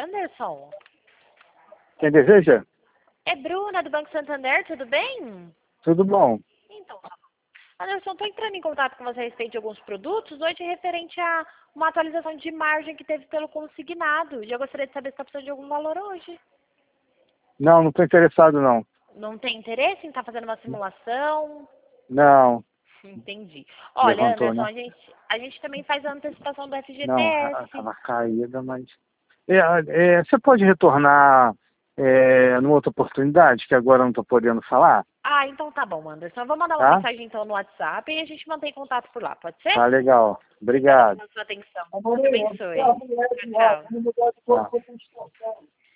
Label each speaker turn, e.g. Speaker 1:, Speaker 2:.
Speaker 1: Anderson?
Speaker 2: Quem deseja?
Speaker 1: É Bruna, do Banco Santander, tudo bem?
Speaker 2: Tudo bom.
Speaker 1: Então, tá bom. Anderson, estou entrando em contato com você a respeito de alguns produtos, hoje referente a uma atualização de margem que teve pelo consignado. Já gostaria de saber se está precisando de algum valor hoje.
Speaker 2: Não estou interessado, não.
Speaker 1: Não tem interesse em estar fazendo uma simulação?
Speaker 2: Não.
Speaker 1: Entendi. Olha,
Speaker 2: Levantou,
Speaker 1: Anderson,
Speaker 2: né?
Speaker 1: a gente também faz a antecipação do
Speaker 2: Não,
Speaker 1: FGTS.
Speaker 2: estava caída, mas... você pode retornar numa outra oportunidade, que agora eu não estou podendo falar?
Speaker 1: Ah, então tá bom, Anderson. Eu vou mandar uma
Speaker 2: Tá?
Speaker 1: mensagem então no WhatsApp e a gente mantém contato por lá, pode ser?
Speaker 2: Tá legal.
Speaker 1: Obrigada
Speaker 2: Obrigado.
Speaker 1: pela sua atenção. Deus abençoe. Tchau, tchau.
Speaker 2: Tá.